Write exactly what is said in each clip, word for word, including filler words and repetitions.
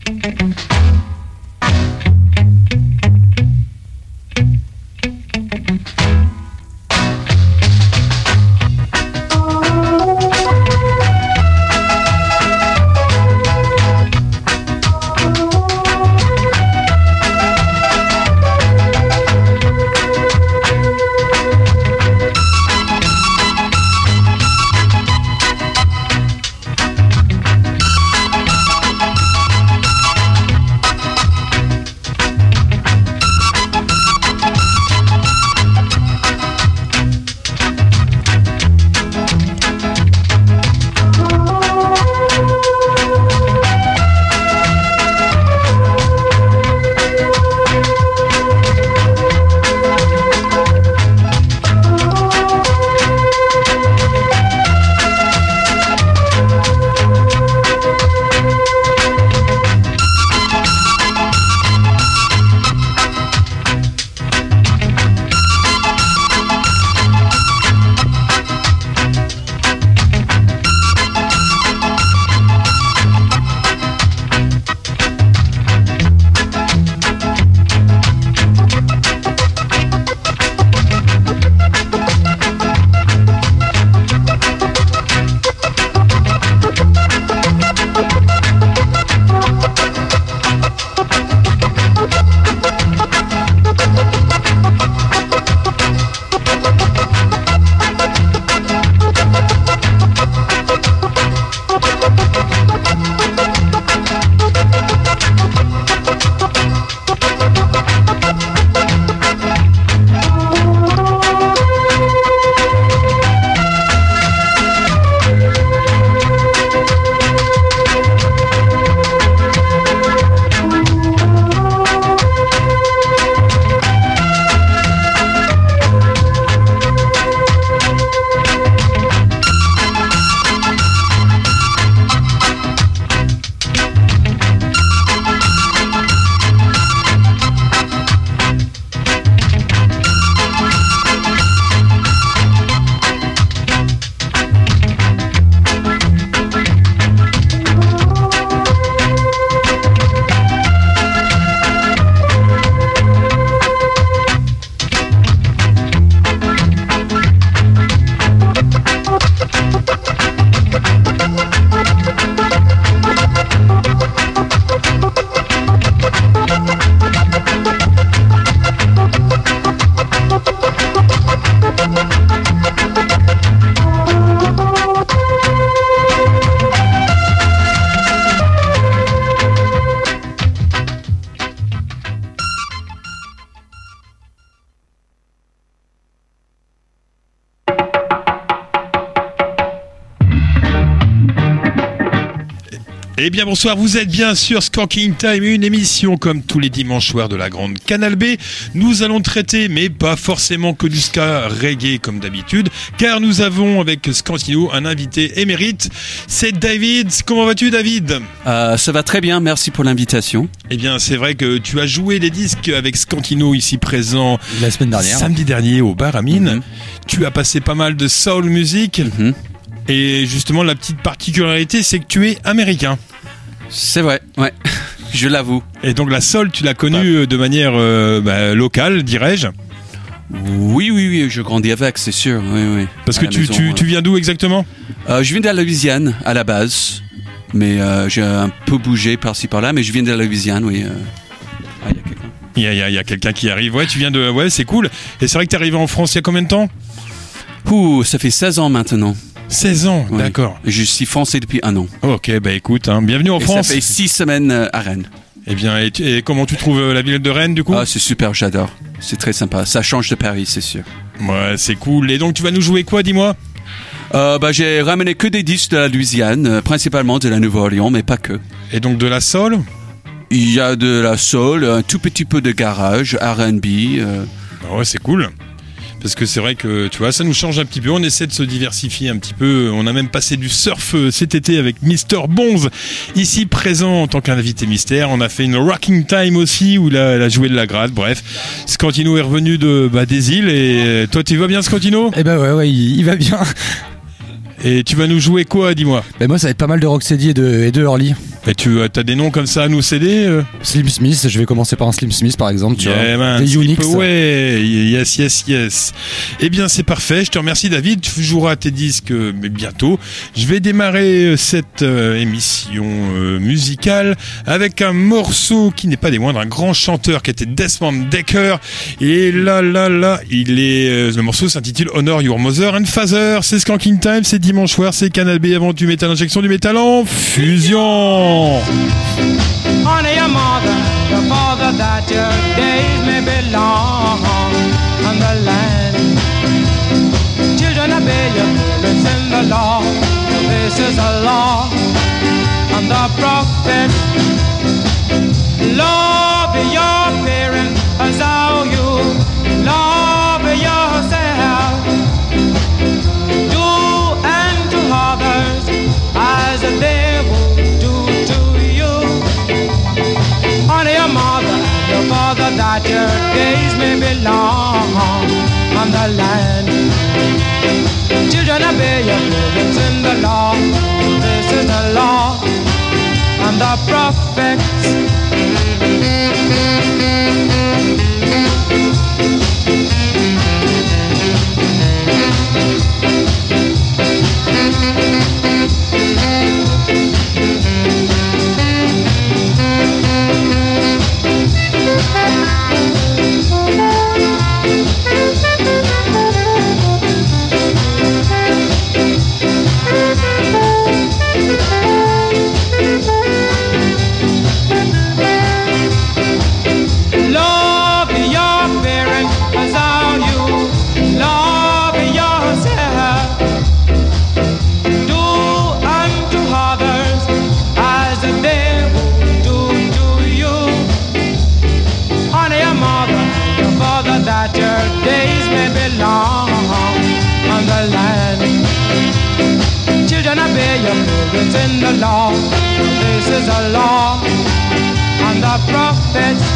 Eh bien bonsoir, vous êtes bien sûr Skanking Time, une émission comme tous les dimanches soirs de la grande Canal B. Nous allons traiter, mais pas forcément que du ska reggae comme d'habitude, car nous avons avec Scantino un invité émérite, c'est David. Comment vas-tu David ? euh, Ça va très bien, merci pour l'invitation. Eh bien c'est vrai que tu as joué les disques avec Scantino ici présent la semaine dernière, samedi dernier au bar à Mine. Mm-hmm. Tu as passé pas mal de soul music. Mm-hmm. Et justement, la petite particularité, c'est que tu es américain. C'est vrai, ouais, je l'avoue. Et donc la soul, tu l'as connue ouais. de manière euh, bah, locale, dirais-je. Oui, oui, oui, je grandis avec, c'est sûr. Oui, oui. Parce que tu, maison, tu, euh... tu viens d'où exactement ? euh, Je viens de la Louisiane, à la base. Mais euh, j'ai un peu bougé par-ci par-là, mais je viens de la Louisiane, oui. Euh... Ah, il y a quelqu'un. Il y a, il y a, il y a quelqu'un qui arrive. Ouais, tu viens de... Ouais, c'est cool. Et c'est vrai que t'es arrivé en France il y a combien de temps ? Ouh, ça fait seize ans maintenant. seize ans, oui. D'accord. Je suis français depuis un an. Ok, bah écoute, hein, bienvenue en et France. Ça fait six semaines euh, à Rennes. Eh bien, et, tu, et comment tu trouves la ville de Rennes, du coup ? Ah, c'est super, j'adore. C'est très sympa. Ça change de Paris, c'est sûr. Ouais, c'est cool. Et donc, tu vas nous jouer quoi, dis-moi ? euh, bah, j'ai ramené que des disques de la Louisiane, euh, principalement de la Nouvelle-Orléans, mais pas que. Et donc, de la soul ? Il y a de la soul, un tout petit peu de garage, R and B. Euh... Ah ouais, c'est cool. Parce que c'est vrai que, tu vois, ça nous change un petit peu. On essaie de se diversifier un petit peu. On a même passé du surf cet été avec Mister Bonz, ici présent en tant qu'invité mystère. On a fait une Rocking Time aussi, où là, elle a joué de la grade. Bref, Scantino est revenu de, bah, des îles. Et toi, tu vas bien, Scantino ? Eh ben ouais, ouais, il, il va bien. Et tu vas nous jouer quoi, dis-moi ? Ben moi, ça va être pas mal de Rocksteady et de, et de Hurley. Et tu as des noms comme ça à nous céder euh Slim Smith, je vais commencer par un Slim Smith par exemple, tu yeah, vois. Man, Des Unix. Ouais, yes, yes, yes. Eh bien, c'est parfait. Je te remercie, David. Tu joueras tes disques, euh, mais bientôt. Je vais démarrer euh, cette euh, émission euh, musicale avec un morceau qui n'est pas des moindres, un grand chanteur qui était Desmond Dekker. Et là, là, là, il est. Euh, le morceau s'intitule Honor Your Mother and Father. C'est Skanking Time, c'est dimanche soir, c'est Canal B avant du métal, injection du métal en fusion. Honor your mother, your father, that your days may be long on the land. Children, obey your parents in the law. This is a law on the prophet. Love your parents as how you love yourself. Do unto others as they would do to you. Honor your mother, your father, that your days may be long on the land. Children, obey your parents in the law. This is the law and the prophets. It's in the law. This is a law and the prophets.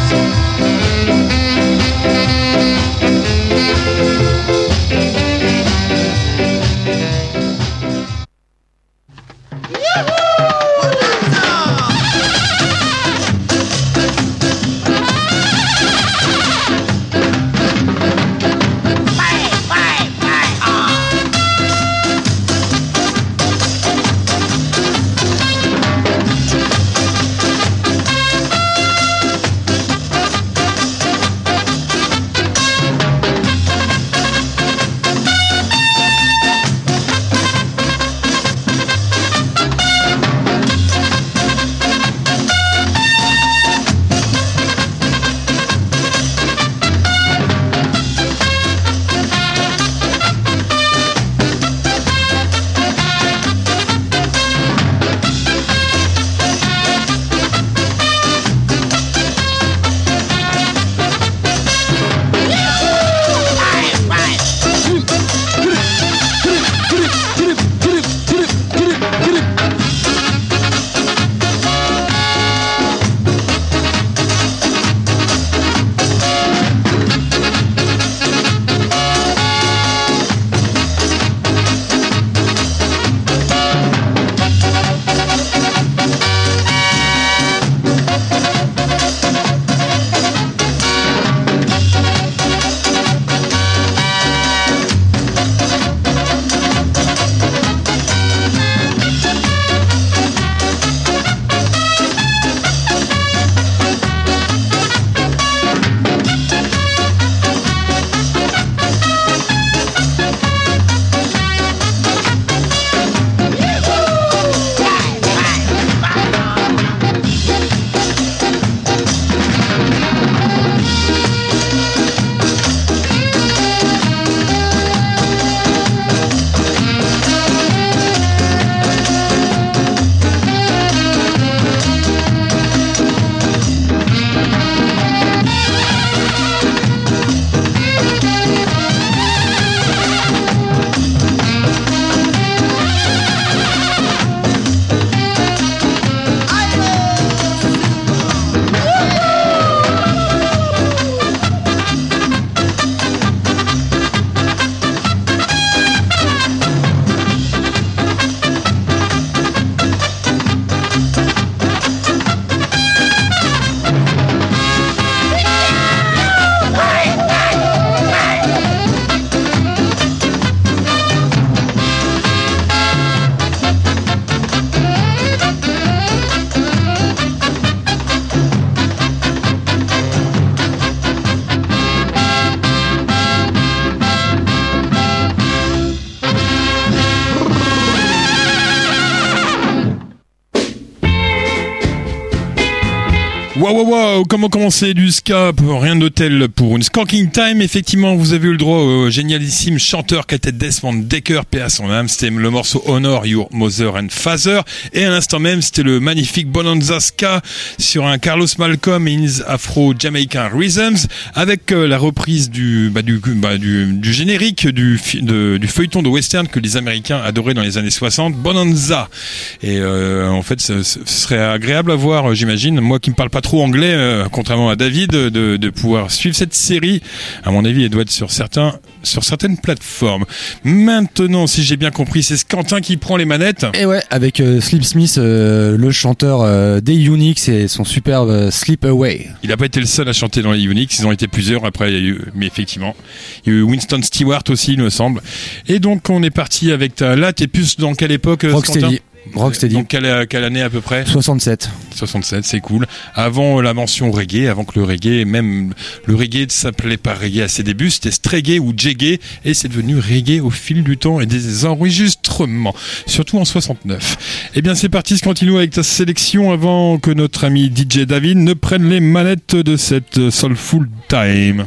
Waouh, waouh, waouh, comment commencer du ska pour rien d'hôtel pour une Skanking Time. Effectivement, vous avez eu le droit au génialissime chanteur qu'était Desmond Dekker, paix à son âme. C'était le morceau Honor Your Mother and Father. Et à l'instant même, c'était le magnifique Bonanza Ska sur un Carlos Malcolm et his Afro-Jamaican Rhythms avec euh, la reprise du, bah, du, bah, du, du générique du, de, du feuilleton de western que les Américains adoraient dans les années soixante, Bonanza. Et euh, en fait, ce, ce serait agréable à voir, j'imagine. Moi qui ne parle pas trop anglais, euh, contrairement à David, de, de pouvoir suivre cette série. À mon avis, elle doit être sur certains, sur certaines plateformes. Maintenant, si j'ai bien compris, c'est Quentin qui prend les manettes. Et ouais, avec euh, Slim Smith, euh, le chanteur euh, des Unix et son superbe euh, Slip Away. Il n'a pas été le seul à chanter dans les Unix, ils ont été plusieurs. Après, il y a eu, mais effectivement, il y a eu Winston Stewart aussi, il me semble. Et donc, on est parti avec ta. Là, t'es plus dans quelle époque, Rocksteady. Rocksteady. Donc quelle, quelle année à peu près? soixante-sept. soixante-sept, c'est cool. Avant la mention reggae, avant que le reggae, même le reggae ne s'appelait pas reggae à ses débuts, c'était stréggae ou jeggae, et c'est devenu reggae au fil du temps et des enregistrements, surtout en soixante-neuf. Eh bien c'est parti, continue avec ta sélection avant que notre ami D J David ne prenne les manettes de cette Soulful Time.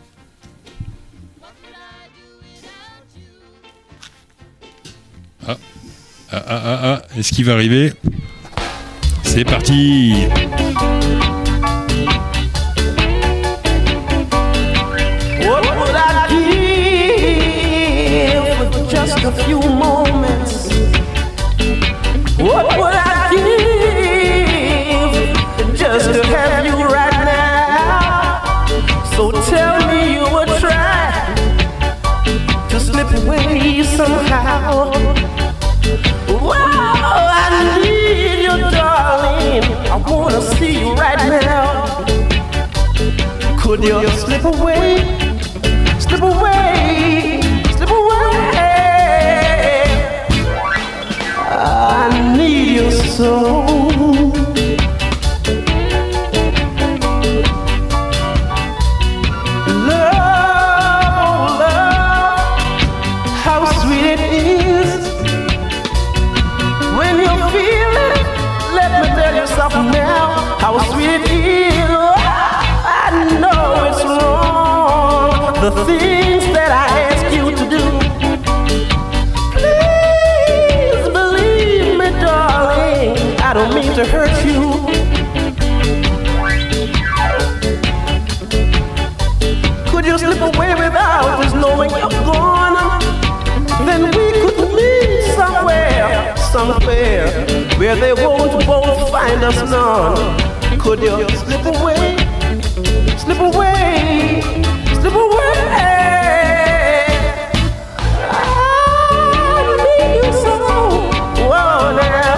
Ah. Ah ah ah ah, est-ce qu'il va arriver? C'est parti! What would I give for just a few moments? What would I give just to have you right now? So tell me you would try to slip away somehow. Wow, I need you, darling. I wanna see you right now. Could you slip away, slip away, slip away? I need you so. Now, how sweet it is. I know it's wrong, the things that I ask you to do. Please believe me, darling, I don't mean to hurt you. Could you slip away without just knowing you're gone? Then we could meet somewhere, somewhere where they won't both find us none. Could you slip away, slip away, slip away? I need you so. Whoa, now.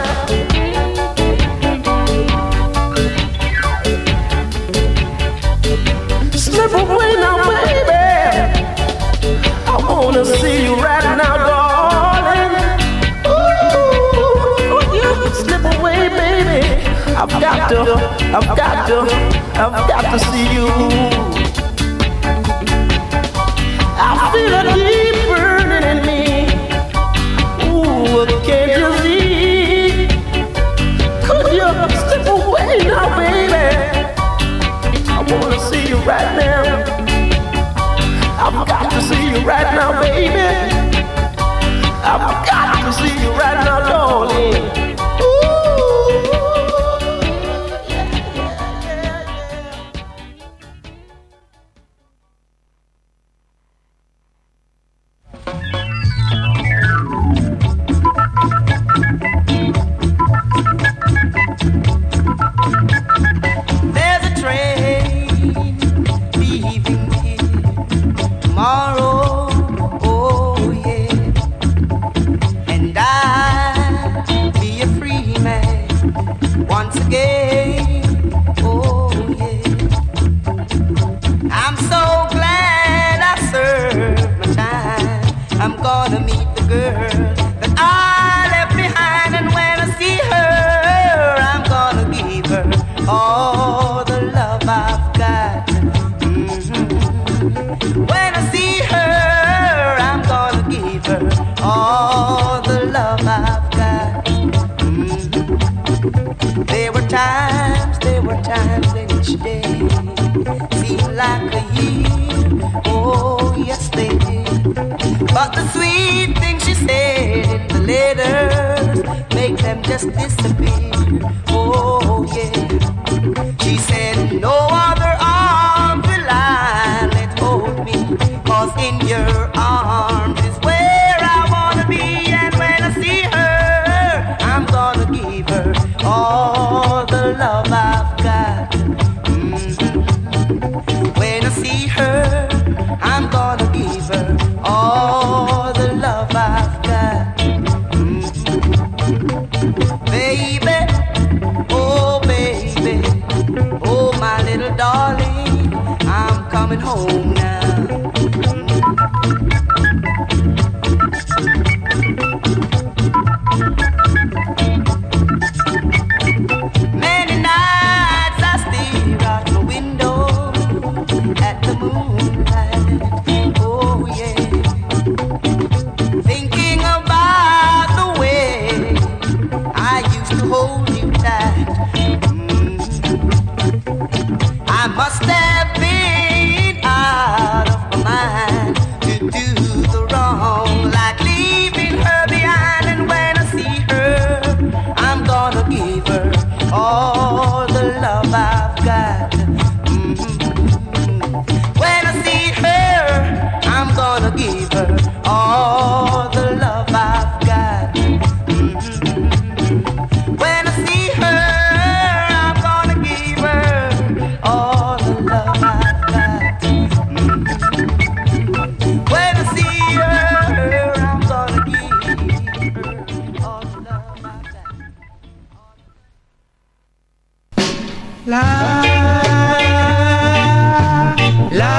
Slip away now, baby. I wanna see you right now, darling. Slip away, baby. I've got to, I've got to, I've got to see you. I feel a deep burning in me. Ooh, can't you see? Could you slip away now, baby? I wanna see you right now. I've got to see you right now, baby. I've got to see you right now, darling. were times when each day seemed like a year. Oh, yes, they did. But the sweet things she said in the letters make them just disappear. Oh, yeah. She said, no other arm will I let hold me, 'cause in your arms is where I wanna be. And when I see her, I'm gonna give her all the love I've got. Mm-hmm. When I see her, I'm gonna give her all the love I've got. Mm-hmm. Baby, oh baby, oh my little darling, I'm coming home now. Many nights I stare out my window at the moonlight. Oh yeah, thinking about the way I used to hold you tight. Mm. I must have been out of my mind to do the wrong, like leaving her behind. And when I see her, I'm gonna give her all the love I've got. Mm-hmm. When I see her, I'm gonna give her all the love I've got. Mm-hmm. When I see her, I'm gonna give her all the love I've got. Mm-hmm. When I see her, I'm gonna give her all the love I've got. La la,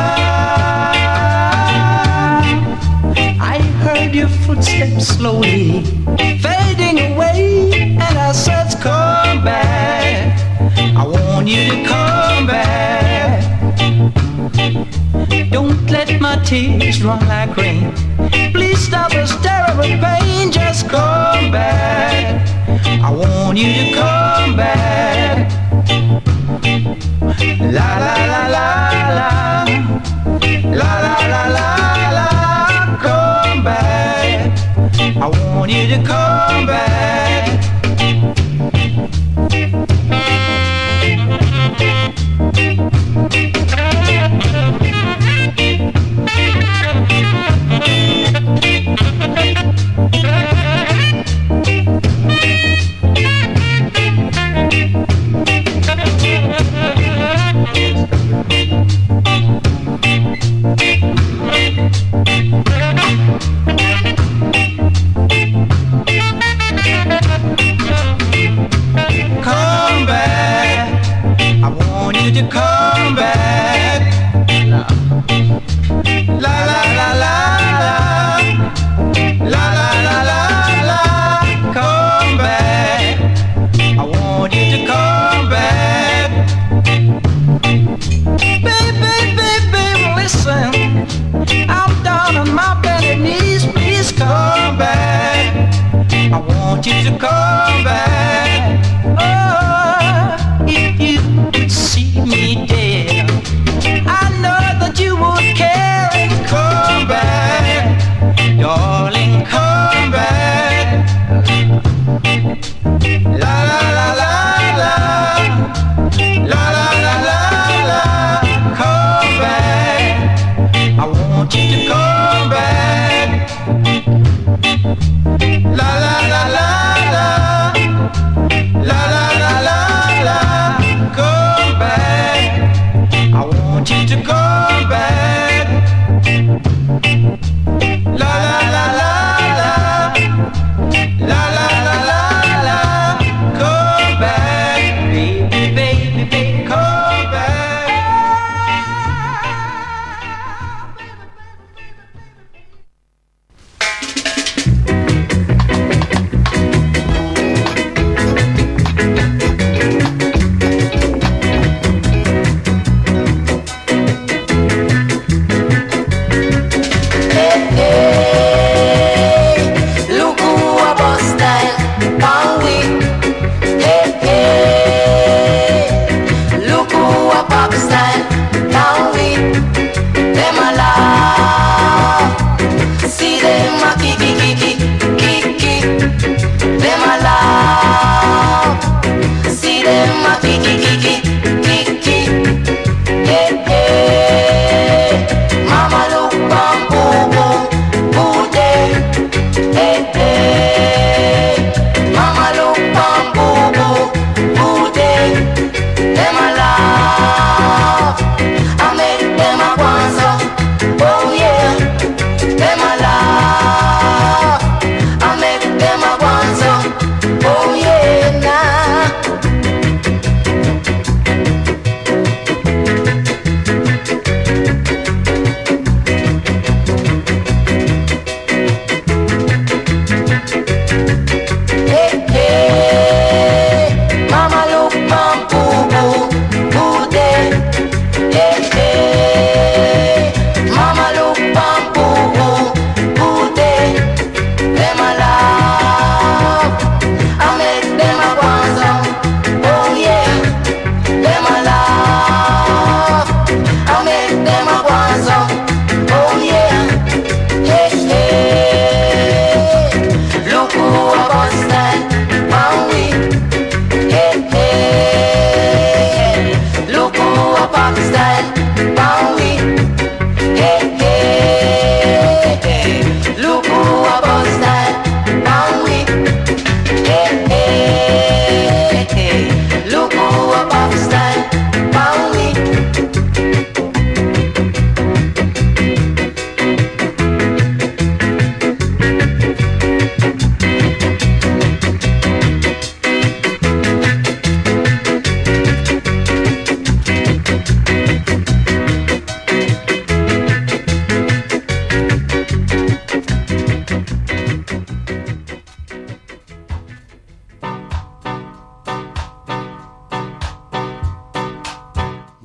I heard your footsteps slowly fading away, and I said, come back. I want you to come back. Don't let my tears run like rain. Please stop this terrible pain. Just come back. I want you to come back. La la la la la, la la la la la, come back. I want you to come back. Come back, I want you to come back. La la la la la, la la la la la, come back. I want you to come back. Baby, baby, listen, I'm down on my bended knees. Please come back. I want you to come back. Oh, if you could see me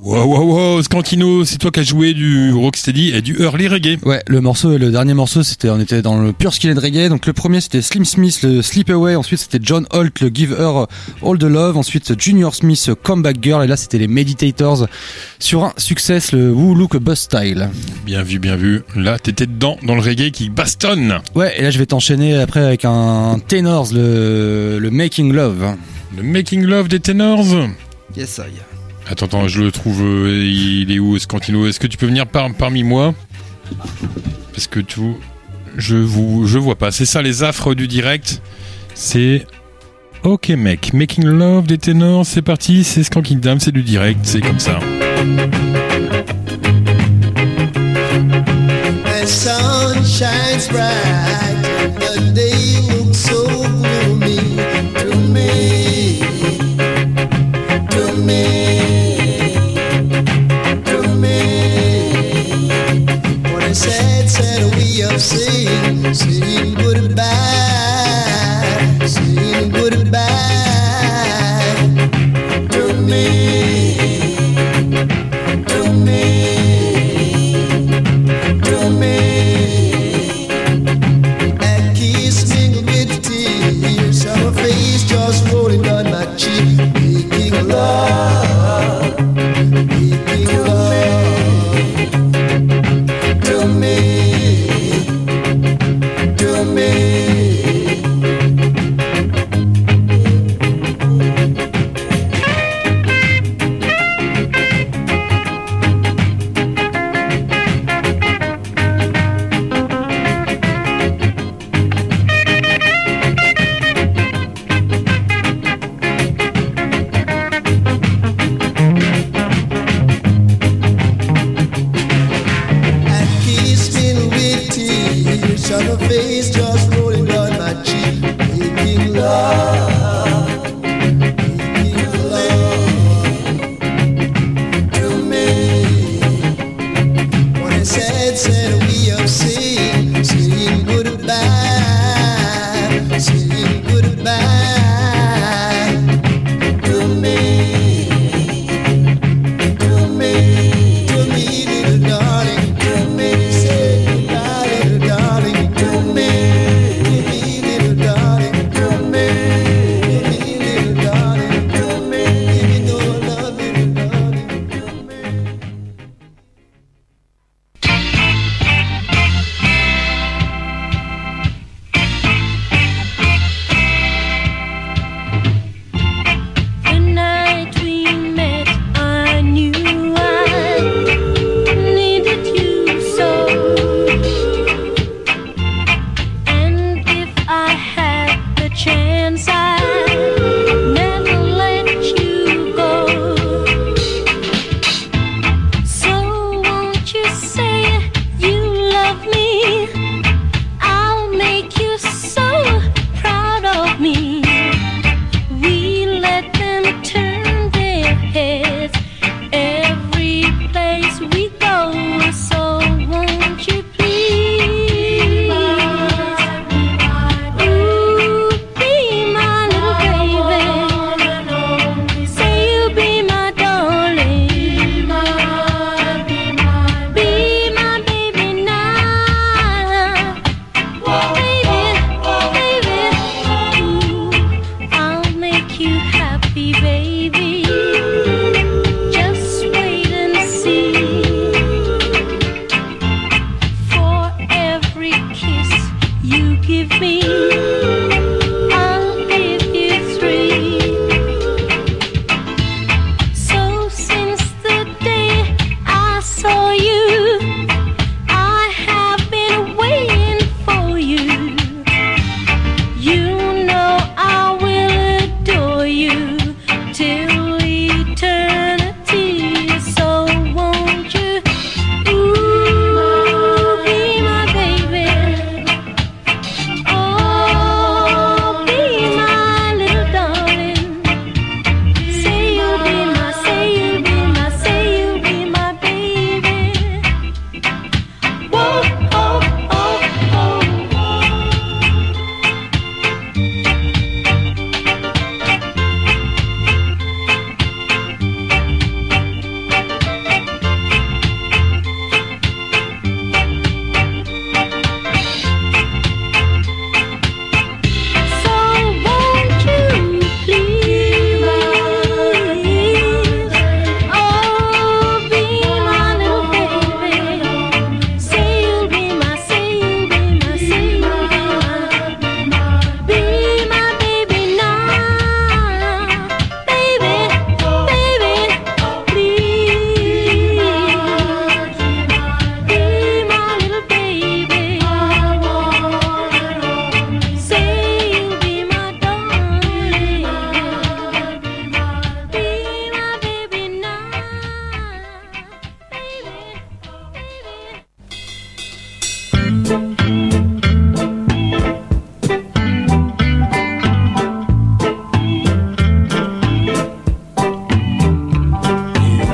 Wow, wow, wow, Scantino, c'est toi qui as joué du rocksteady et du early reggae. Ouais, le morceau, le dernier morceau, c'était, on était dans le pur skinhead reggae. Donc le premier c'était Slim Smith, le Sleep Away. Ensuite c'était John Holt, le Give Her All the Love. Ensuite Junior Smith, Comeback Girl. Et là c'était les Meditators sur un Success, le Woo Look Buzz Style. Bien vu, bien vu. Là, t'étais dedans, dans le reggae qui bastonne. Ouais, et là je vais t'enchaîner après avec un Tenors, le, le Making Love. Le Making Love des Tenors. Yes, I. Attends, attends, je le trouve. Euh, il est où, Scantino? Est-ce que tu peux venir par, parmi moi? Parce que tout, je vous, je vois pas. C'est ça les affres du direct. C'est ok, mec. Making Love des Tenors. C'est parti. C'est Skank Kingdom. C'est du direct. C'est comme ça. The sun shines bright and the day looks so gloomy to me, to me. Sad, sad way of saying, saying goodbye, saying goodbye to me, to me, to me.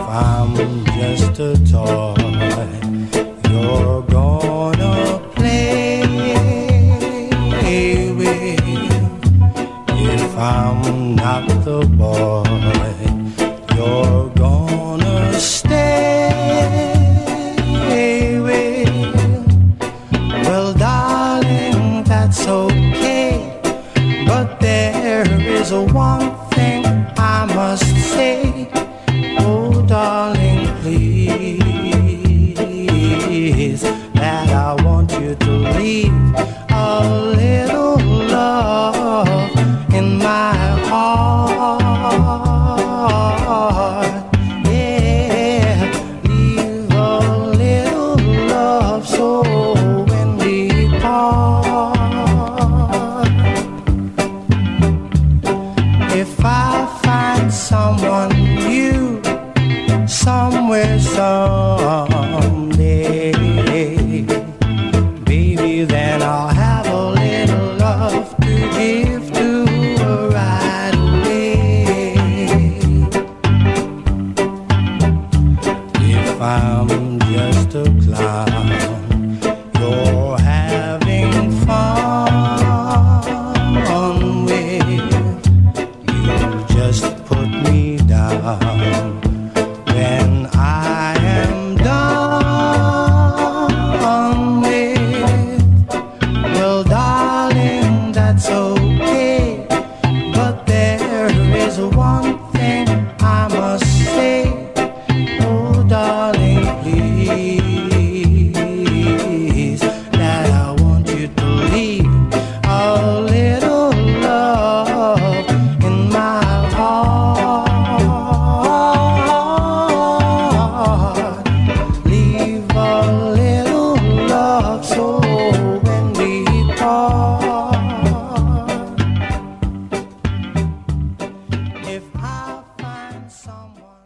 I'm just a toy you're gonna play with, if I'm not the boy you're gonna stay with, well darling that's okay, but there is a one thing I must say, oh darling please, that I want you to leave a little love in my heart, yeah, leave a little love so when we part, if I find someone new somewhere someday, baby, then I'll have a little love to give to her right away. If I'm just a clown you're having fun with, you just put me down when I am done with, well darling that's okay, but there is one thing I must say, oh darling please, that I want you to leave a little love in my heart, leave a little love so when we part, if I find someone.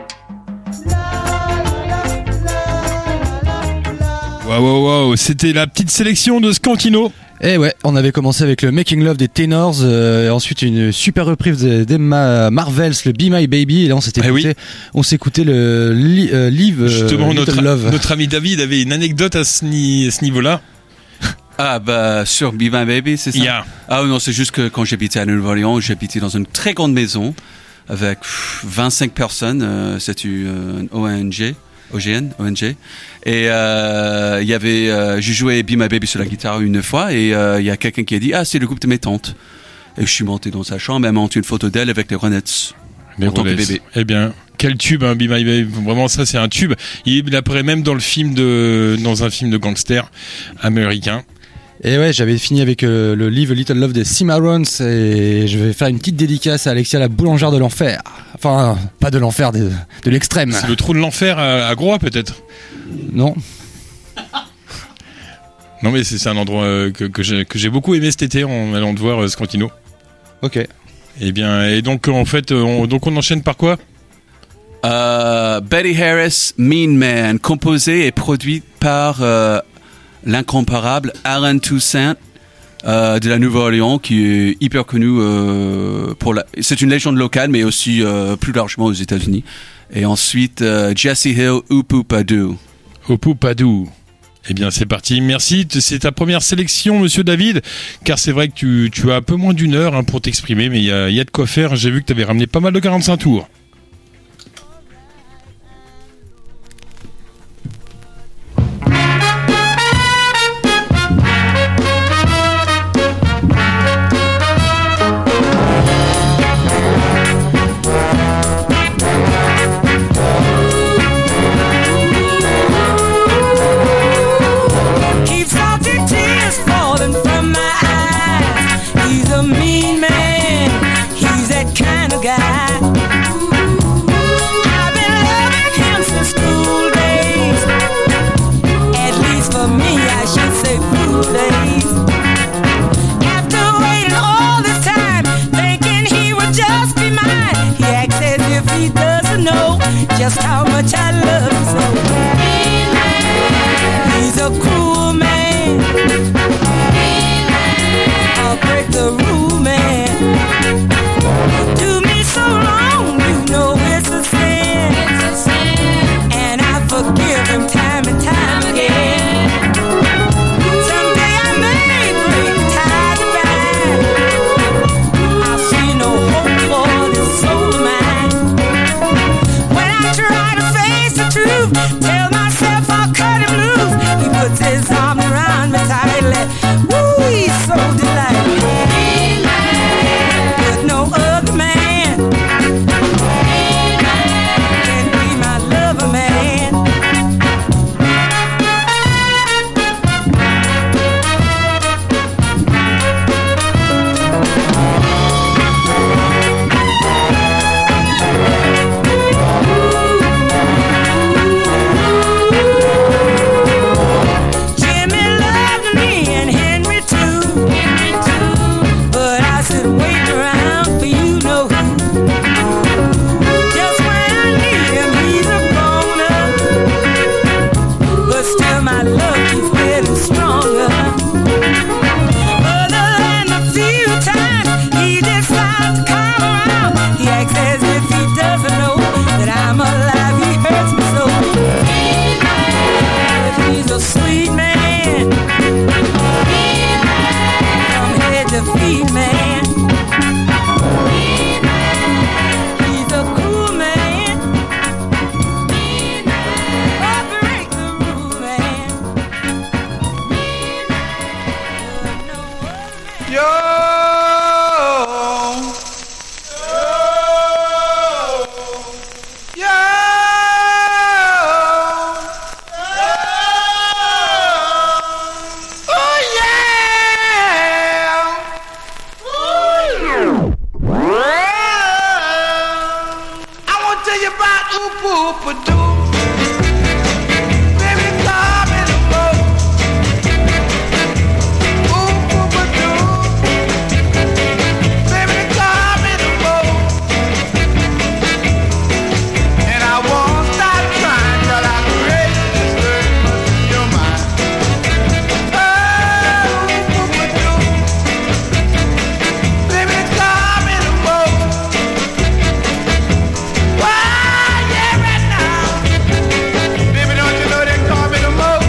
Waouh, waouh, waouh, c'était la petite sélection de Scantino. Et ouais, on avait commencé avec le Making Love des Tenors, euh, et ensuite une super reprise d'Emma Marvels, le Be My Baby, et là on s'était Eh écouté, oui. on s'écoutait le li, euh, Live euh, Justement, Little notre, Love. notre ami David avait une anecdote à ce, ni- à ce niveau-là. Ah bah sur Be My Baby, c'est ça. Yeah. Ah non, c'est juste que quand j'habitais à Nouvelle-Orléans, j'habitais dans une très grande maison avec pff, vingt-cinq personnes. Euh, C'était euh, un O N G, O G N, O N G. Et euh, il y avait, euh, j'ai joué Be My Baby sur la guitare une fois, et euh, il y a quelqu'un qui a dit ah c'est le groupe de mes tantes. Et je suis monté dans sa chambre, elle m'a monté une photo d'elle avec les Ronettes. Les En tant que Ronettes. bébé. Eh bien, quel tube, hein, Be My Baby. Vraiment, ça, c'est un tube. Il apparaît même dans le film de, dans un film de gangster américain. Et ouais, j'avais fini avec euh, le Live a Little Love des Cimarrons, et je vais faire une petite dédicace à Alexia, la boulangère de l'enfer. Enfin, pas de l'enfer, de, de l'extrême. C'est le trou de l'enfer à, à Groix, peut-être. Non. Non, mais c'est c'est un endroit euh, que, que j'ai que j'ai beaucoup aimé cet été en allant te voir euh, Scantino. Ok. Et bien, et donc en fait, euh, on, donc on enchaîne par quoi? Euh, Betty Harris, Mean Man, composé et produit par euh, l'incomparable Alan Toussaint euh, de la Nouvelle-Orléans, qui est hyper connu euh, pour la. C'est une légende locale, mais aussi euh, plus largement aux États-Unis. Et ensuite euh, Jesse Hill, Oupoupado. Oupoupado. Eh bien, c'est parti. Merci. C'est ta première sélection, monsieur David, car c'est vrai que tu, tu as un peu moins d'une heure hein, pour t'exprimer, mais il y a, y a de quoi faire. J'ai vu que tu avais ramené pas mal de quarante-cinq tours. Just how much I love him so. He's a cruel man, I'll break the rule, man. Do me so wrong, you know it's a sin. Tell myself I'll cut him loose. He puts his arm around me tightly. Woo, he's so delightful. There's no other man can be my lover man. Jimmy loved me and Henry too, but I sit waiting around for you know who. Just when I need him, he's a goner, but still my love keeps getting stronger. Other than a few times he decides to come around, he acts as if he doesn't know that I'm alive. He hurts me so. But he's a sweet man, from head to feet, man. He's a cool man, oh, break the rule, man. No other man. Yo, yo, yo, oh yeah, I want to tell you about Oop Oop Doo. Baby, come in the boat. Oop Oop Doo. Baby, come in the boat. And I won't stop trying till I create this very much in your mind. Oh, Oop Oop Doo. Baby, come in the boat. Why, yeah, right now. Baby, don't you know they call me the most?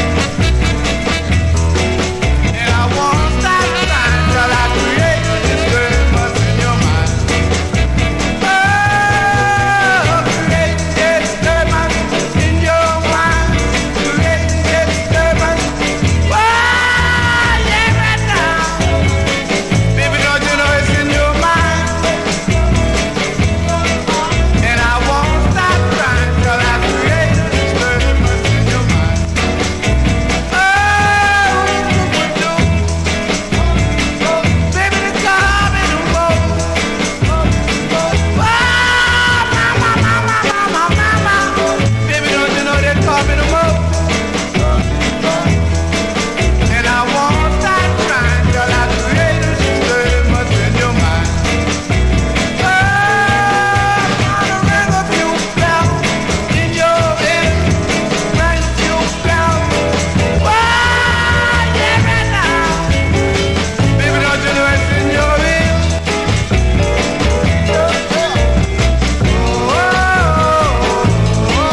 And I won't stop trying till I create this very much in your mind. Oh, create this very much in your mind. Create this very much. Why, yeah, right now. Baby, don't you know it's in your mind? And I won't stop trying till I create this very much in your mind. Oh, baby, the come in the boat. Oh, mama, mama, mama, mama. Baby, don't you know they call me the boat? And I won't stop trying till I create this very much in your mind. Oh, gonna ring a few bells in your head, ring a few bells. Why, yeah, right now. Baby, don't you know it's in your head? Oh, oh, oh, oh.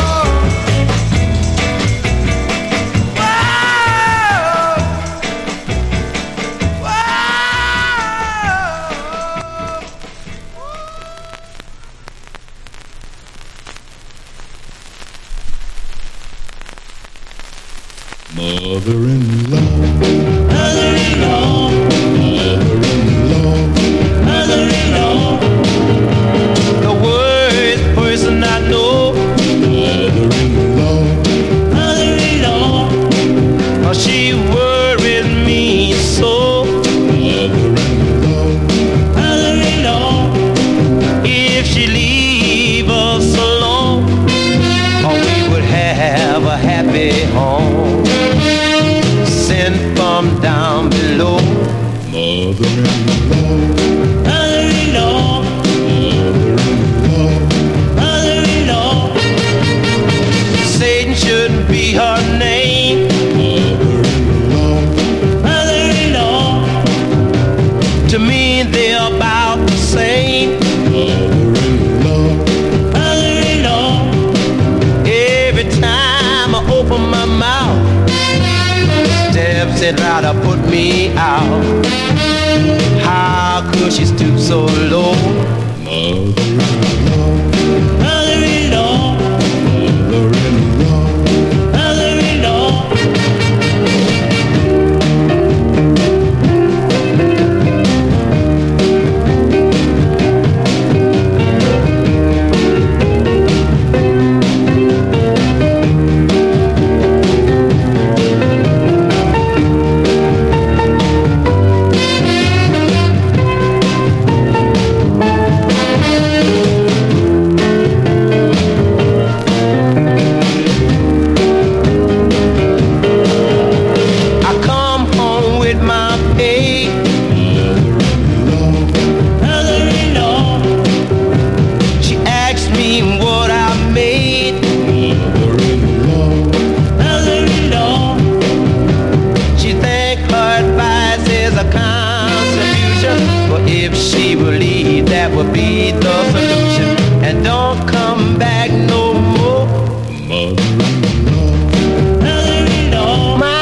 The worst person I know. Mother-in-law. Oh, she worries me so. Mother-in-law. If she leave us alone, oh, we would have a happy home. Sent from down below. Mother-in-law. Mother-in-law. Mother-in-law. Satan shouldn't be her name. Mother-in-law. To me they're about the same. Mother-in-law. Every time I open my mouth, Deb said rather put me out. How will be the solution. And don't come back no more. Mother-in-law, my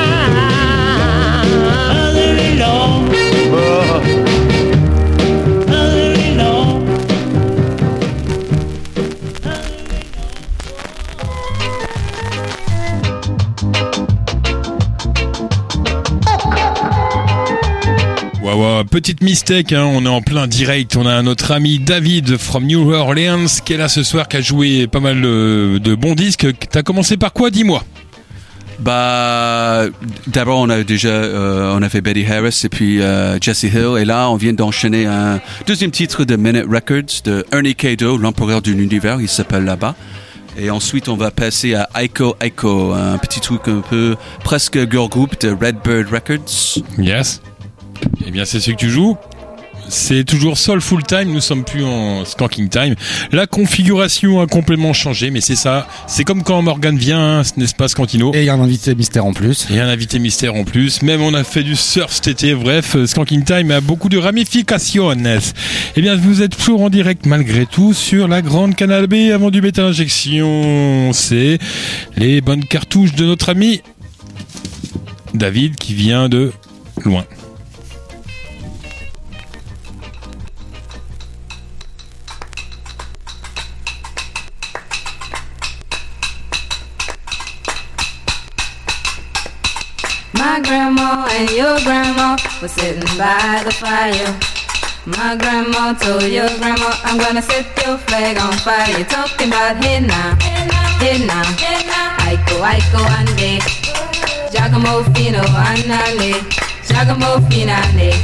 mother-in-law, oh. Mother-in-law. Wow, wow, petite mistake, hein, on est en plein direct. On a notre ami David from New Orleans qui est là ce soir, qui a joué pas mal de, de bons disques. T'as commencé par quoi, dis-moi? Bah, d'abord on a déjà, euh, on a fait Betty Harris et puis euh, Jesse Hill, et là on vient d'enchaîner un deuxième titre de Minute Records de Ernie Cado, l'empereur de l'univers, il s'appelle là-bas. Et ensuite on va passer à Aiko Aiko, un petit truc un peu presque girl group de Redbird Records. Yes. Eh bien, c'est ce que tu joues. C'est toujours Soul Full Time, nous sommes plus en Skanking Time. La configuration a complètement changé, mais c'est ça. C'est comme quand Morgan vient, hein, n'est-ce pas, Scantino? Et il y a un invité mystère en plus. Et un invité mystère en plus. Même on a fait du surf cet été. Bref, Skanking Time a beaucoup de ramifications. Eh bien, vous êtes toujours en direct malgré tout sur la grande Canal B avant du bêta injection. C'est les bonnes cartouches de notre ami David qui vient de loin. My grandma and your grandma were sitting by the fire. My grandma told your grandma, I'm gonna set your flag on fire. You're talking about hey now, hey now, Aiko, Aiko, ande, Giacomo Fino, anale, Giacomo Finale.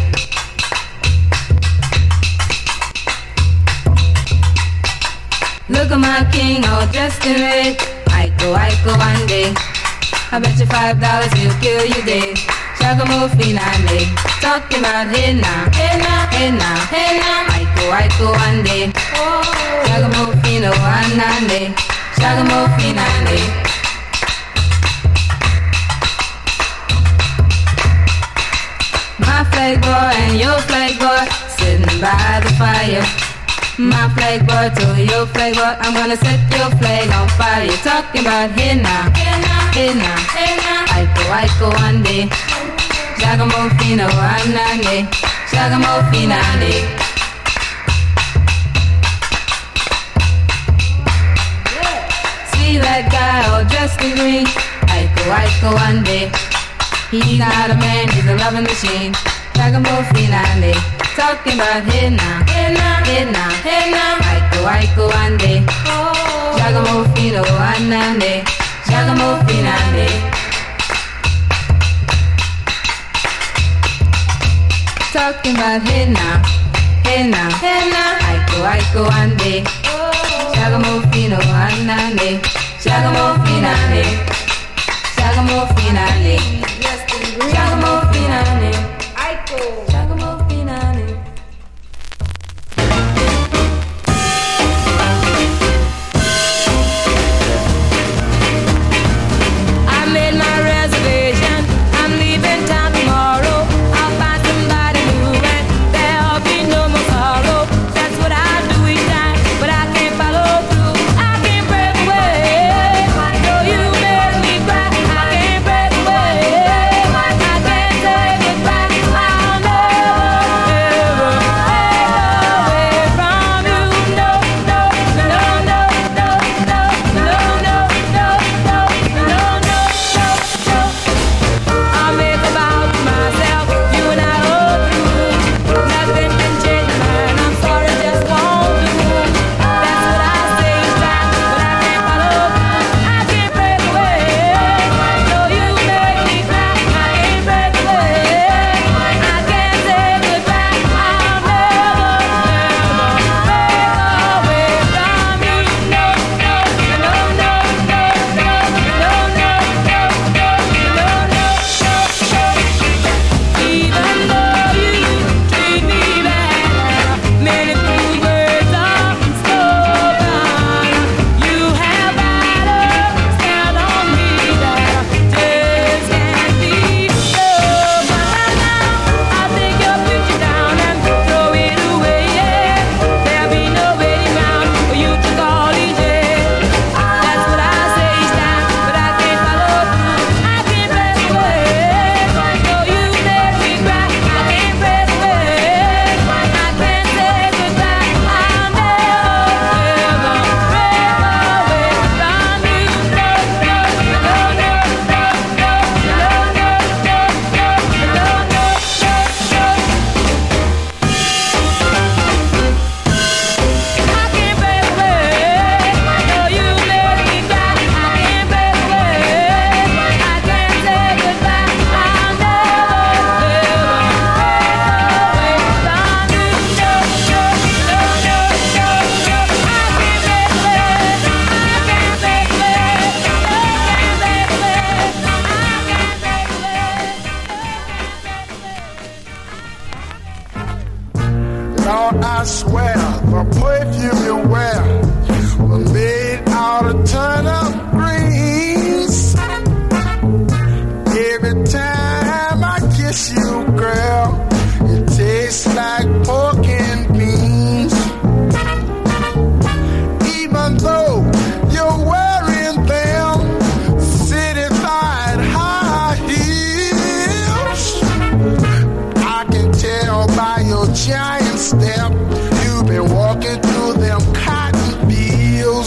Look at my king all dressed in red, Aiko, Aiko, ande. I bet you five dollars he'll kill you dead. Giacomo Finale, talking about hey now, hey now, hey now, hey now. Aiko, Aiko, ande. Giacomo Fino, anande. Giacomo Finale. My flag boy and your flag boy sitting by the fire. My flag boy told your flag boy, I'm gonna set your flag on fire. You're talking about hey now, hey now, hey now. Aiko, Aiko, ande. Giacomo Fino, anande. Giacomo Finale. See that guy all dressed in green? Aiko, Aiko, ande. He's not a man, he's a loving machine. Giacomo Finale. Talking about hey now, hey now, hey now, hey now. Aiko, Aiko, ande. Giacomo Fino, anande. Giacomo Finale. Talking about hey now, hey now, hey now. Aiko, Aiko, ande. Giacomo Fino, anande. Giacomo Finale. Giacomo Finale. Giacomo Finale. Aiko. Giacomo Finale. I made my reservation. I'm leaving town tomorrow. I'll find somebody new and there'll be no more sorrow. That's what I do each time, but I can't follow through. I can't break away. Though you make me cry, I can't break away. the turnip greens. Every time I kiss you, girl, it tastes like pork and beans. Even though you're wearing them city-fied high heels, I can tell by your giant step you've been walking through them cotton fields.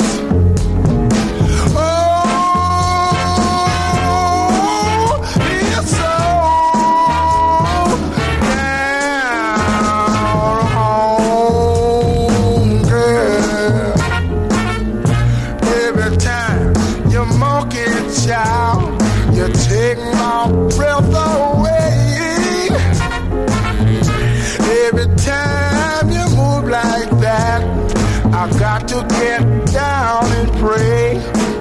Child, you take my breath away. Every time you move like that, I got to get down and pray.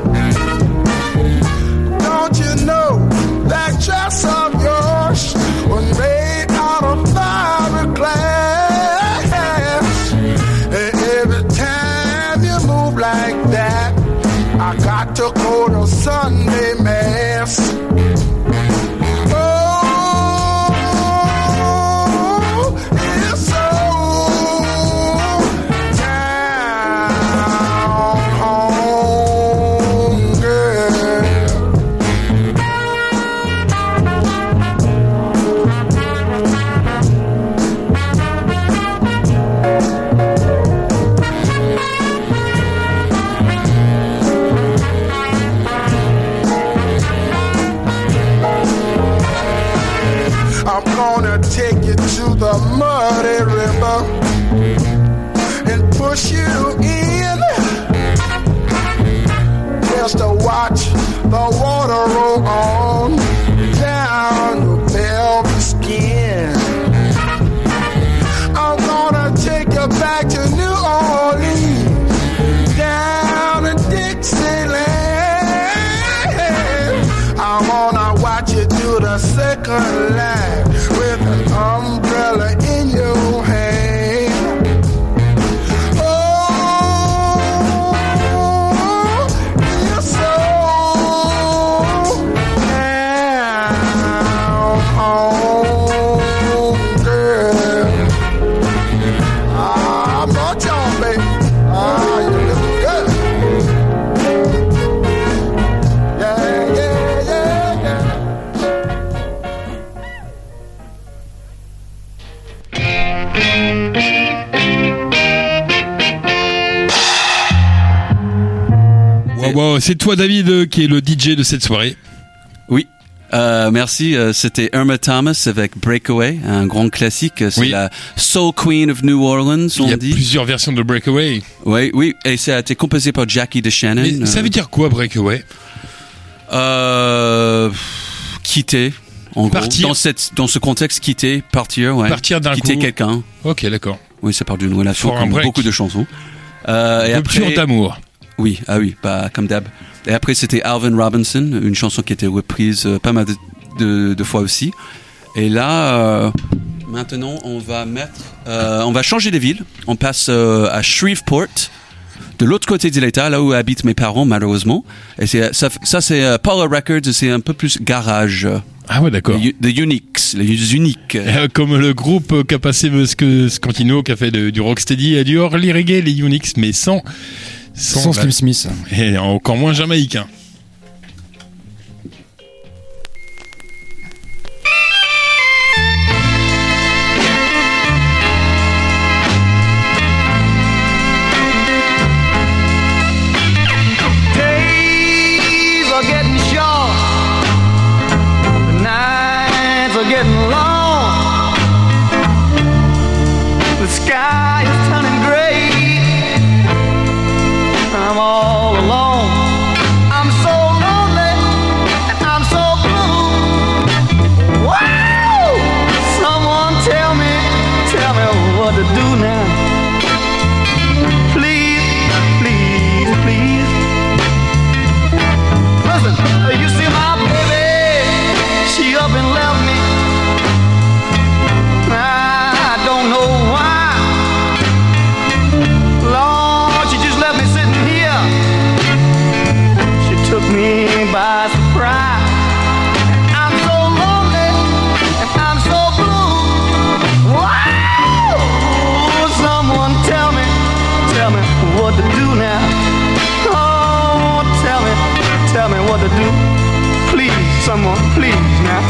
Don't you know that dress of yours was made out of fiberglass? And every time you move like that, I got to go to Sunday Mass. Oh, it's so down home, girl. I'm gonna take you to the muddy river and push you in just to watch the water roll on down your velvet skin. I'm gonna take you back to New Orleans, down in Dixieland. I wanna watch you do the second line with an umbrella in your hand. Oh, you're so down home, girl. Ah, much on, baby. Ah, you look good. Yeah, yeah, yeah, yeah. Wow, wow, c'est toi David qui est le D J de cette soirée. Oui. Euh, merci. Euh, C'était Irma Thomas avec Breakaway, un grand classique. C'est Oui. la Soul Queen of New Orleans, on Il y a dit. plusieurs versions de Breakaway. Oui, oui. Et ça a été composé par Jackie DeShannon. Mais ça Euh, veut dire quoi Breakaway? euh, quitter. En gros, Partir. dans cette, dans ce contexte, quitter, partir, ouais. Partir d'un quitter coup. quelqu'un. Ok, d'accord. Oui, ça part d'une relation For un comme break. beaucoup de chansons. Euh, et Rupture après, d'amour. oui, ah oui, bah comme d'hab. Et après, c'était Alvin Robinson, une chanson qui était reprise euh, pas mal de, de, de fois aussi. Et là, euh, maintenant, on va mettre, euh, on va changer de ville. On passe euh, à Shreveport, de l'autre côté de l'État, là où habitent mes parents, malheureusement. Et c'est ça, ça c'est euh, Polar Records, c'est un peu plus garage. Ah ouais, d'accord. The Unix, les uniques. Euh, Comme le groupe qui a passé Sc- Scantino, qui a fait de- du rocksteady et du early reggae, les Unix, mais sans, Sans Slim Smith. et encore moins jamaïcain. Days are getting short, the nights are getting long. The sky is turning gray. I'm all alone. I'm so lonely and I'm so blue. Wow! Someone tell me, tell me what to do now. Please, please, please. Listen, you see my baby, she up and left me. I don't know why. Lord, she just left me sitting here someone, please now.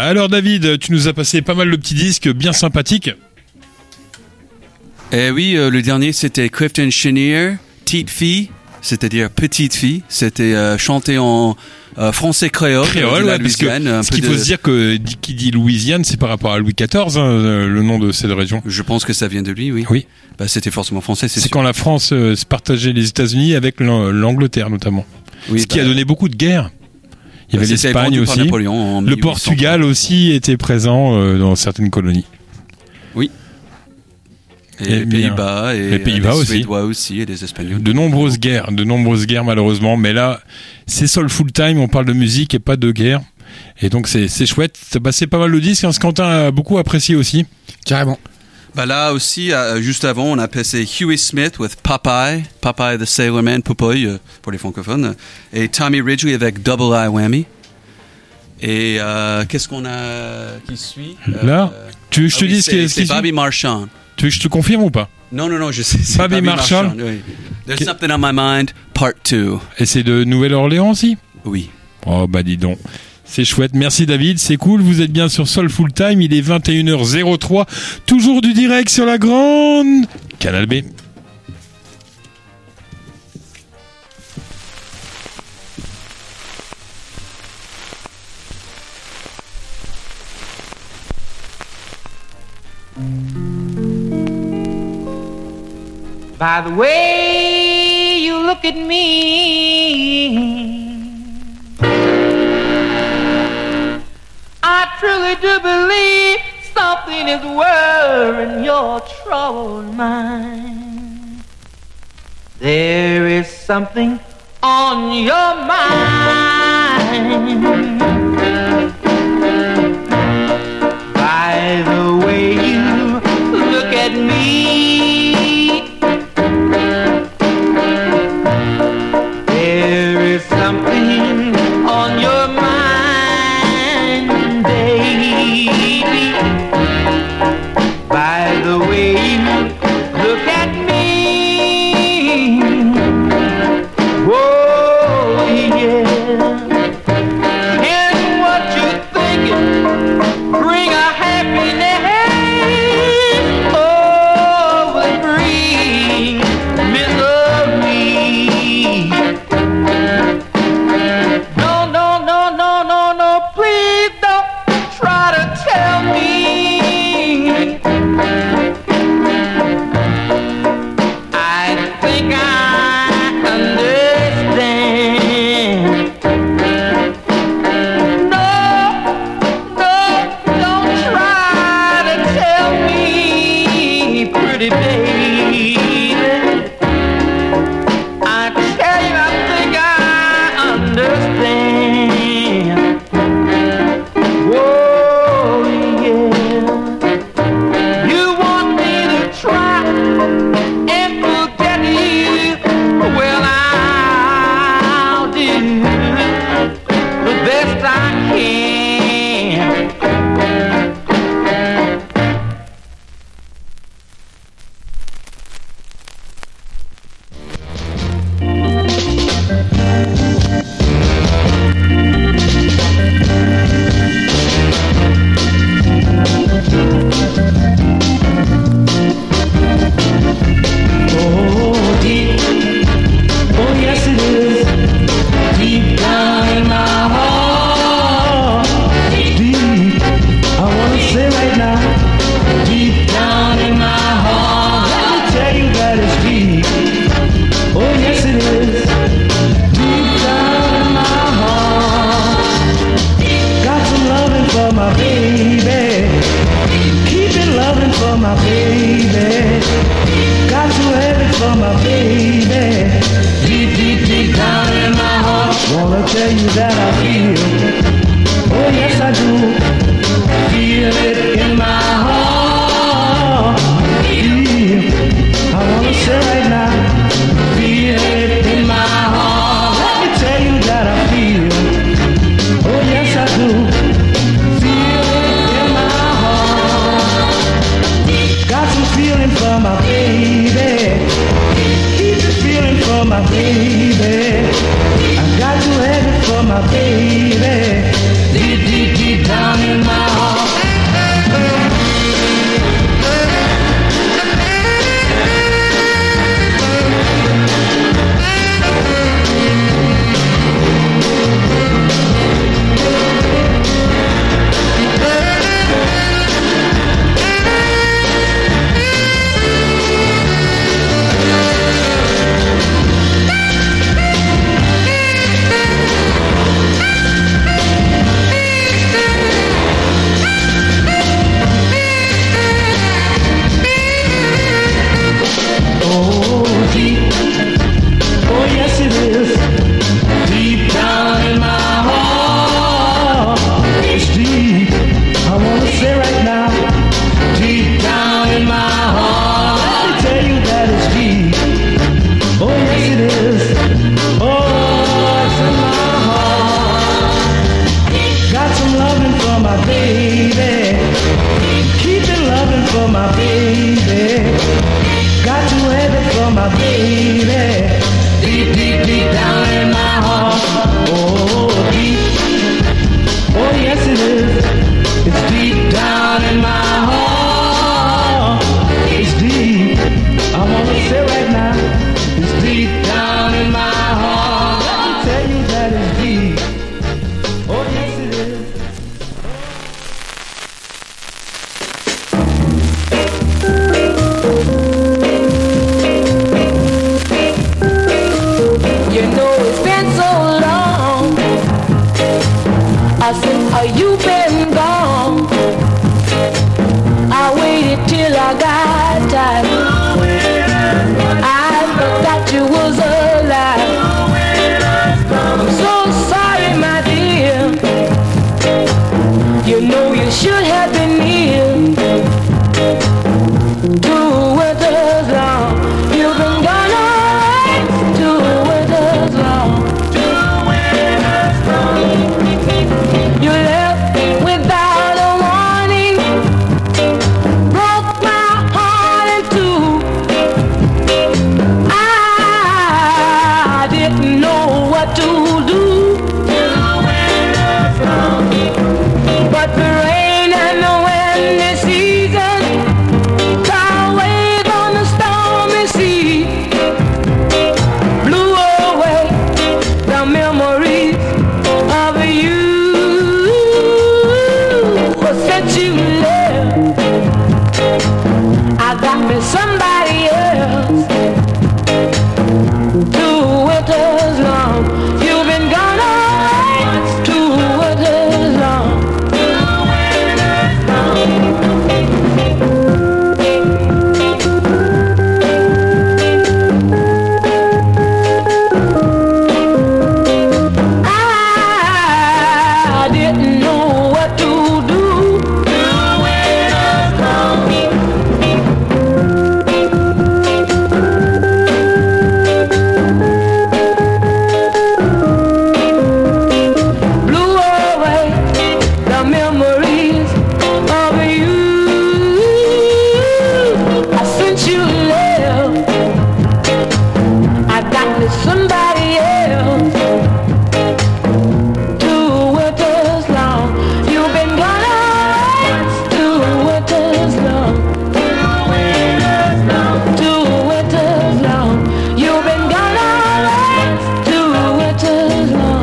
Alors David, tu nous as passé pas mal de petits disques bien sympathiques. Et oui, euh, le dernier c'était Clifton Chenier, Petite Fille, c'est-à-dire Petite Fille. C'était euh, chanté en euh, français créole. Créole, de la ouais, parce que Louisiane, un ce peu qu'il de- faut se dire que dit- qui dit Louisiane, c'est par rapport à Louis quatorze, hein, euh, le nom de cette région. Je pense que ça vient de lui, oui. Oui. Bah, c'était forcément français, c'est C'est sûr. quand la France euh, se partageait les États-Unis avec l'An- l'Angleterre notamment. Oui, Ce qui bah, a donné beaucoup de guerres. Il y avait bah, c'était l'Espagne vendu par aussi. Napoléon en Le mille huit cent. Portugal aussi était présent euh, dans certaines colonies. Et Eh les bien. Pays-Bas, et Les Pays-Bas euh, les aussi. Suédois aussi, et les Espagnols. De nombreuses guerres, de nombreuses guerres malheureusement. Mais là, c'est Soul Full Time, on parle de musique et pas de guerre. Et donc c'est c'est chouette. Ça passait pas mal de disques. Hein, ce Quentin a beaucoup apprécié aussi. Carrément. Bah là aussi, euh, juste avant, on a passé Huey Smith with Popeye, Popeye the Sailor Man, Popeye euh, pour les francophones, et Tommy Ridgely avec Double I Whammy. Et euh, qu'est-ce qu'on a qui suit euh, Là, tu veux que je ah te oui, dise ce c'est- qui ce c'est qui suit Bobby Marchand. Tu veux que je te confirme ou pas? Non, non, non, je sais. c'est Bobby Marchand. oui. There's Qui- something on my mind, part two. Et c'est de Nouvelle-Orléans aussi? Oui. Oh bah dis donc. C'est chouette. Merci David, c'est cool. Vous êtes bien sur Soul Full Time. Il est vingt et une heures zéro trois. Toujours du direct sur la grande Canal B. By the way you look at me, I truly do believe something is worrying your troubled mind. There is something on your mind. By the way you look at me, there is something on your mind, baby. By the way you look at me, whoa, yeah. said, oh, you been gone. I waited till I got tired. I forgot you was alive. I'm so sorry, my dear. You know you should have been here. Two winters long. You've been gone alright. Two winters long. You left without a warning. Broke my heart in two. I didn't know what to do. But the rain and the windy season far away on the stormy sea blew away the memories of you. Since you left, I got me somebody else. Two winters long, you've been gone alright. Two winters long. I didn't know what to do. Blew away the memories of you. Since you left, I got me somebody else. Two winters long, you've been gone alright. Two winters long. Two winters long, you've been gone alright. Two winters long.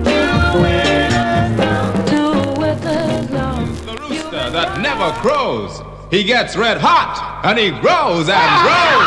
Two winters long. The rooster that never crows. He gets red hot and he grows and grows.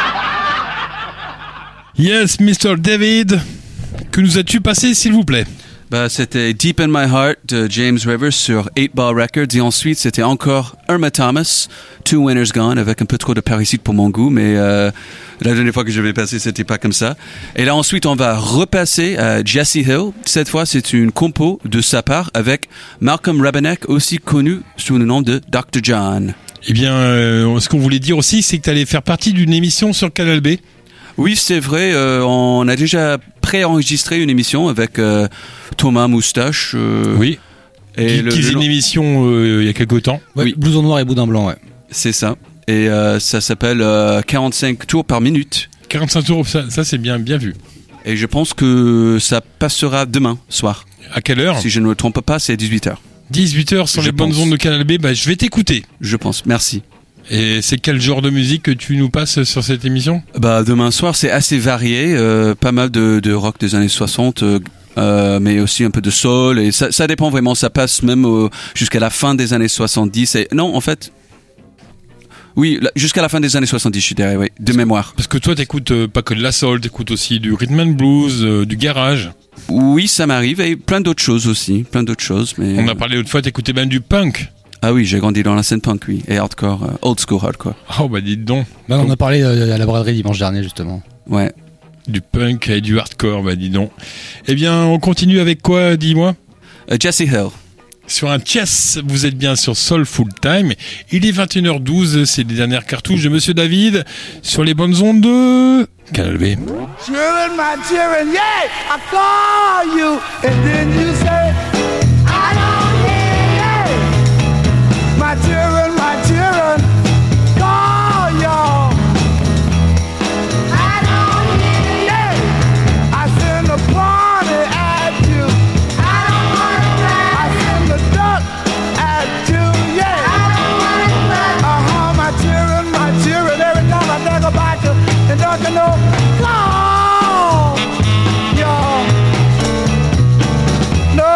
Yes, mister David. Que nous as-tu passé, s'il vous plaît? Bah, c'était Deep in My Heart de James Rivers sur eight ball Records. Et ensuite, c'était encore Irma Thomas, Two Winters Gone, avec un peu trop de parasite pour mon goût. Mais euh, la dernière fois que je l'ai passé, c'était pas comme ça. Et là, ensuite, on va repasser à Jesse Hill. Cette fois, c'est une compo de sa part avec Malcolm Rebennack, aussi connu sous le nom de docteur John. Eh bien, euh, ce qu'on voulait dire aussi, c'est que tu allais faire partie d'une émission sur Canal B. Oui, c'est vrai. Euh, on a déjà pré-enregistré une émission avec euh, Thomas Moustache. Euh, Oui. Et qui, le- qui faisait le- une émission euh, il y a quelque temps. Ouais, Oui. Blouson noir et boudin blanc, ouais. C'est ça. Et euh, ça s'appelle euh, quarante-cinq tours par minute. quarante-cinq euros, ça, ça c'est bien, bien vu. Et je pense que ça passera demain soir. À quelle heure? Si je ne me trompe pas, c'est dix-huit heures. dix-huit heures sur Je les bonnes pense. ondes de Canal B. Bah, je vais t'écouter. Je pense. Merci. Et c'est quel genre de musique que tu nous passes sur cette émission? Bah, demain soir, c'est assez varié. Euh, pas mal de, de rock des années soixante. Euh, euh, mais aussi un peu de soul. Et ça, ça dépend vraiment. Ça passe même euh, jusqu'à la fin des années soixante-dix. Et, non, en fait... Oui, là, jusqu'à la fin des années soixante-dix, je suis derrière, oui, de mémoire. Parce que toi, t'écoutes euh, pas que de la soul, t'écoutes aussi du rhythm and blues, euh, du garage. Oui, ça m'arrive. Et plein d'autres choses aussi. Plein d'autres choses. Mais, On a parlé l'autre fois, t'écoutais même du punk. Ah oui, j'ai grandi dans la scène punk, oui. Et hardcore, euh, old school hardcore. Oh bah dites donc. Bah, on en a parlé euh, à la braderie dimanche dernier, justement. Ouais. Du punk et du hardcore, bah dis donc. Eh bien, on continue avec quoi, dis-moi? Euh, Jesse Hill. Sur un chess, vous êtes bien sur Soul Full Time. Il est vingt et une heures douze, c'est les dernières cartouches de Monsieur David sur les bonnes ondes de Canal B. Children, my children, yeah, I call you, and then you say, I don't hear you. My children, my children, call y'all. I don't hear you. I send a party at you. I don't wanna play. I send a duck at you, yeah. I don't wanna play. Uh-huh, my children, my children, every time I think about you, and don't you know, call y'all. No,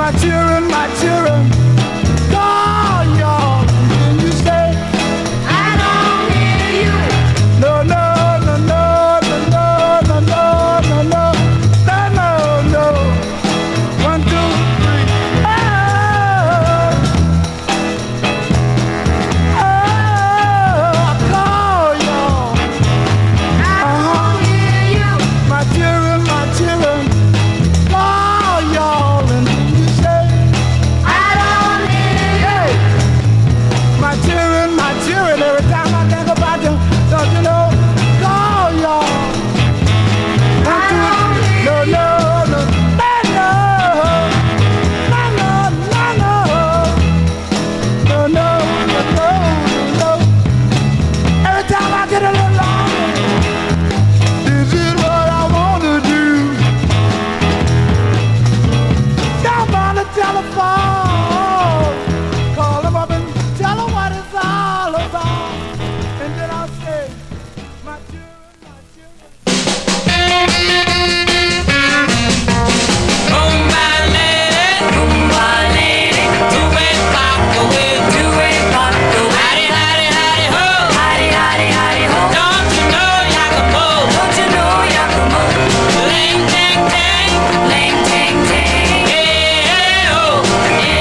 my children, my children, call y'all. Then you say, I don't hear you. No, no, no, no, no, no, no, no, no, no, no, no, no. One, two, three. Oh, oh, I call y'all. I don't hear you. My children, my children, call y'all. And then you say, I don't hear you. My children, my children, every time I think about you, don't you know, call y'all. One, two, no, no, no, no, no, no, no, no, no, no, no, no, no. Every time I get a little longer, this is what I want to do. Jump on the telephone, call them up and tell them what it's all about. And then I'll say, my children, my children. Rumba lady, rumba lady, do it pop away, do it pop away. Howdy, howdy, howdy ho, howdy, howdy, howdy ho. Don't you know Yakimo? Don't you know Yakimo? Ling ting ting, ling ting ting. Yeah, oh, yeah,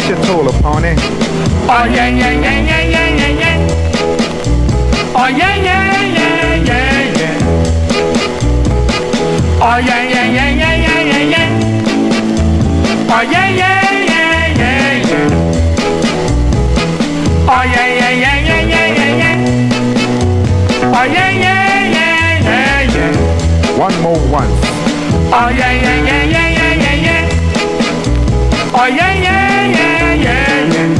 What you told her, pony? Oh yeah, yeah, yeah, yeah, yeah, yeah, yeah. Oh yeah, yeah, yeah, yeah, yeah. Oh yeah, yeah, yeah, yeah, yeah, yeah, yeah. Oh yeah, yeah, yeah, yeah, yeah. Oh yeah, yeah, yeah, yeah, yeah, yeah, yeah. Oh yeah, yeah, yeah, yeah, yeah. One more once. Oh yeah, yeah, yeah, yeah, yeah, yeah, yeah. Oh yeah, yeah, yeah, yeah, yeah.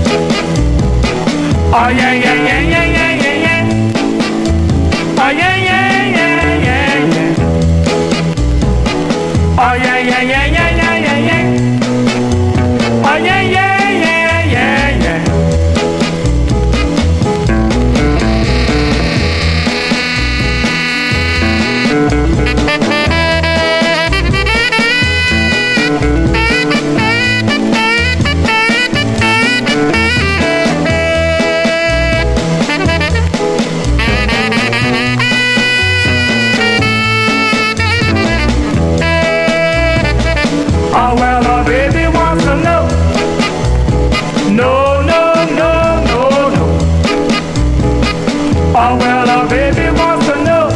Oh yeah, yeah, yeah, yeah, yeah, yeah, yeah. Oh yeah, yeah, yeah, yeah, yeah. Oh yeah, yeah, yeah, yeah, yeah, yeah, yeah. Oh yeah, yeah, yeah, yeah, yeah. Oh well, our baby wants to know. No, no, no, no, no. Oh well, our baby wants to know.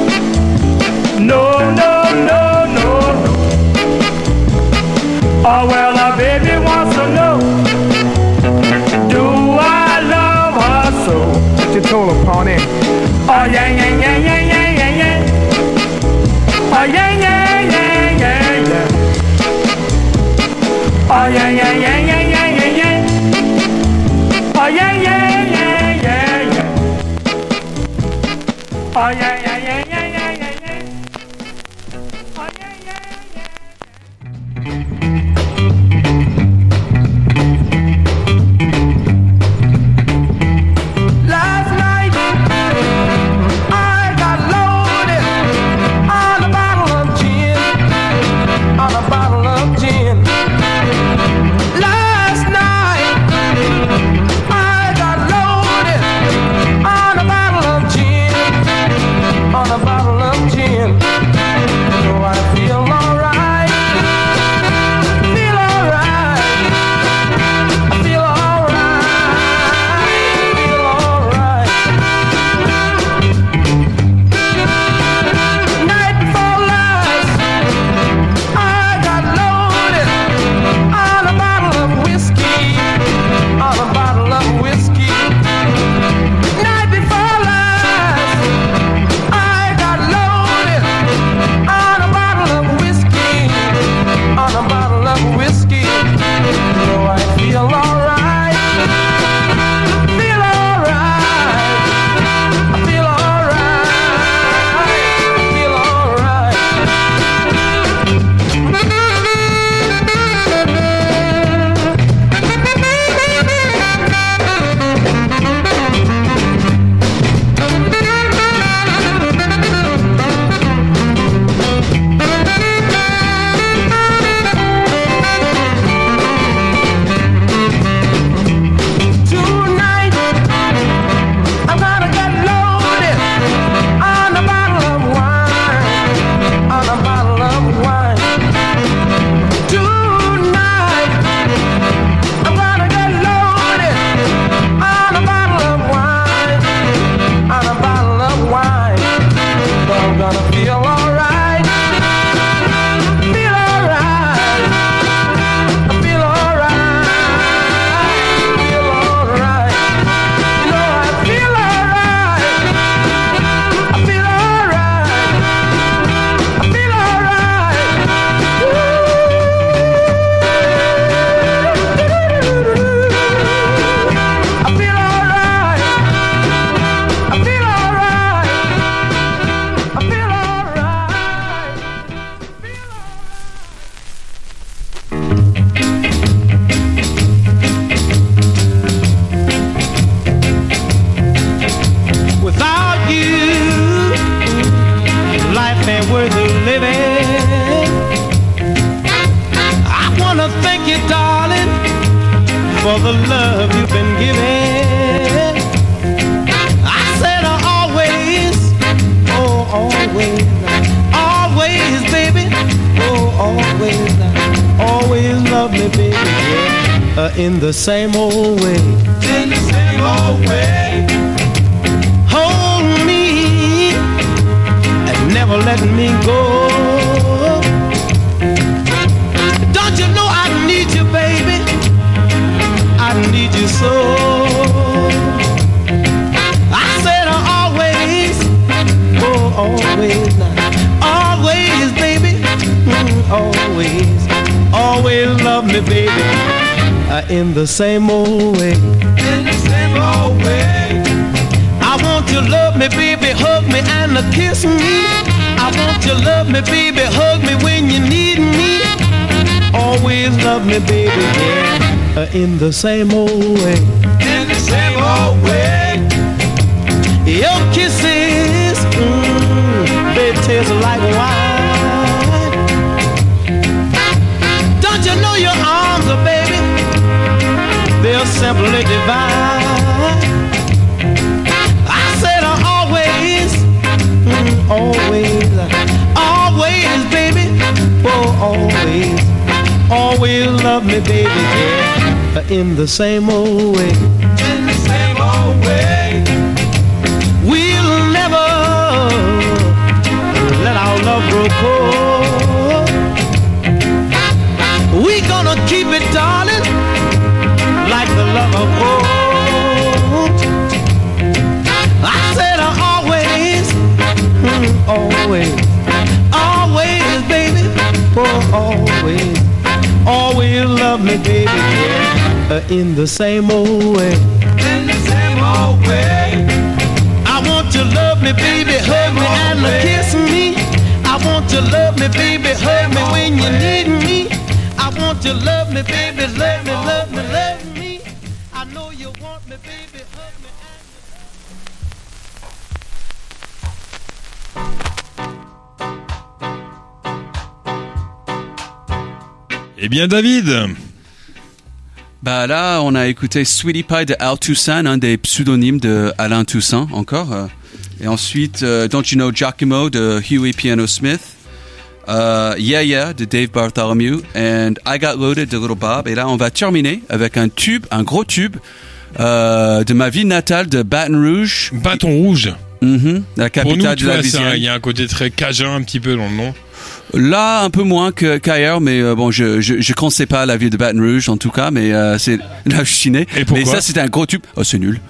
No, no, no, no, no. Oh well, our baby wants to know. Do I love her so? What you told her, pony? Oh yeah, yeah, yeah, yeah, yeah, yeah, yeah. Oh yeah, yeah, yeah, yeah, yeah. Oh yeah, yeah, yeah, yeah, yeah, yeah, yeah. Oh yeah, yeah, yeah, yeah, yeah. Oh yeah, yeah, yeah, yeah, yeah, yeah, yeah. Oh yeah, yeah, yeah. Last night I got loaded on a bottle of gin, on a bottle of gin. Last night I got loaded on a bottle of gin, on a bottle of gin. So I feel alright, feel alright, I feel alright, feel alright. Night before last, I got loaded on a bottle of whiskey, on a bottle of whiskey. Night before last, I got loaded on a bottle of whiskey, on a bottle of whiskey. So I feel alright, feel alright, I feel alright, feel alright. Tonight I'm gonna get loaded on a bottle of wine, on a bottle of wine. Tonight I'm gonna get loaded on a bottle of wine, on a bottle of wine. So I'm gonna feel alright, feel alright, I feel alright, feel alright. You know I feel alright, I feel alright, I feel alright. I feel alright, I feel alright, I feel alright. Without you, life ain't worth living. I wanna thank you, darling, for the love you've been giving. I said uh, always, oh always, always, baby, oh always, always love me, baby. Yeah. uh, in the same old way. In the same old way. Hold me and never let me go. Don't you know I need you, baby? I need you so. I said always, oh always, always, baby, mm, always, always love me, baby, uh, in the same old way. In the same old way. I want you to love me, baby, hug me and uh, kiss me. I want you to love me, baby, hug me when you need me. Always love me, baby, yeah, uh, in the same old way. In the same old way. Your kisses, mm, they taste like wine. Don't you know your arms, oh, baby, they're simply divine. I said uh, always, mm, always, always, baby, oh, always, always love me, baby, yeah, in the same old way. In the same old way. We'll never let our love grow cold. We gonna keep it, darling, like the love of old. I said uh, always, mm, always, always, baby, oh, always, always love me, baby, yeah, uh, in the same old way. In the same old way. I want you to love me, baby, hug me and kiss me. I want you to love me, baby, hug me when you need me. I want you to love me, baby, love me, love me, love me. I know you want me, baby, hug me. Eh bien, David. Bah là, on a écouté Sweetie Pie de Al Toussaint, un des pseudonymes de Alain Toussaint encore. Euh, et ensuite, euh, Don't You Know Giacomo de Huey Piano Smith. Uh, Yeah Yeah de Dave Bartholomew. And I Got Loaded de Little Bob. Et là, on va terminer avec un tube, un gros tube euh, de ma ville natale de Baton Rouge. Baton Rouge. Mm-hmm, la capitale Pour nous, de tu la vois, c'est un- Louisiane. il y a un côté très cajun un petit peu dans le nom. Là, un peu moins que, qu'ailleurs, mais euh, bon, je, je, je connaissais pas la ville de Baton Rouge, en tout cas, mais euh, c'est là où je suis né. Et pourquoi Mais ça, c'était un gros tube. Oh, c'est nul.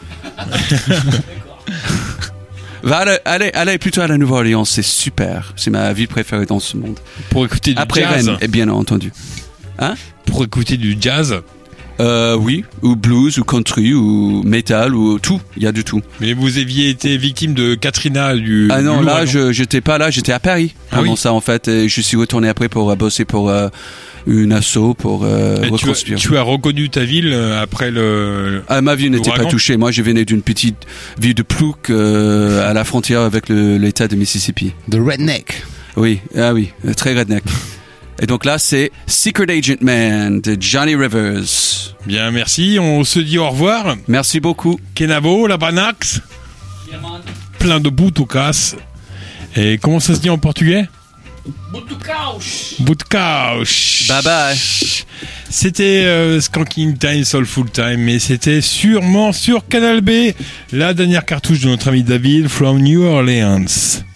Va aller, allez, allez plutôt à la Nouvelle-Orléans, c'est super. C'est ma ville préférée dans ce monde. Pour écouter du Après jazz. Rennes, et bien entendu. Hein? Pour écouter du jazz. Euh, oui, ou blues, ou country, ou metal, ou tout. Il y a du tout. Mais vous aviez été victime de Katrina du. Ah non, du là, l'ouragan. je j'étais pas là, j'étais à Paris Ah pendant oui. ça en fait. Et je suis retourné après pour euh, bosser pour euh, une asso pour euh, Et tu, as, reconstruire. tu as reconnu ta ville euh, après le. Ah, ma ville n'était pas l'ouragan. touchée. Moi, je venais d'une petite ville de Plouc euh, à la frontière avec le, l'État de Mississippi. The Redneck. Oui, ah oui, euh, très redneck. Et donc là, c'est Secret Agent Man de Johnny Rivers. Bien, merci. On se dit au revoir. Merci beaucoup. Kenavo, la Banax. Plein de boutoukas. Et comment ça se dit en portugais? Boutoukaus. Bye bye. C'était euh, Skanking Time, Soulful Time, mais c'était sûrement sur Canal B, la dernière cartouche de notre ami David from New Orleans.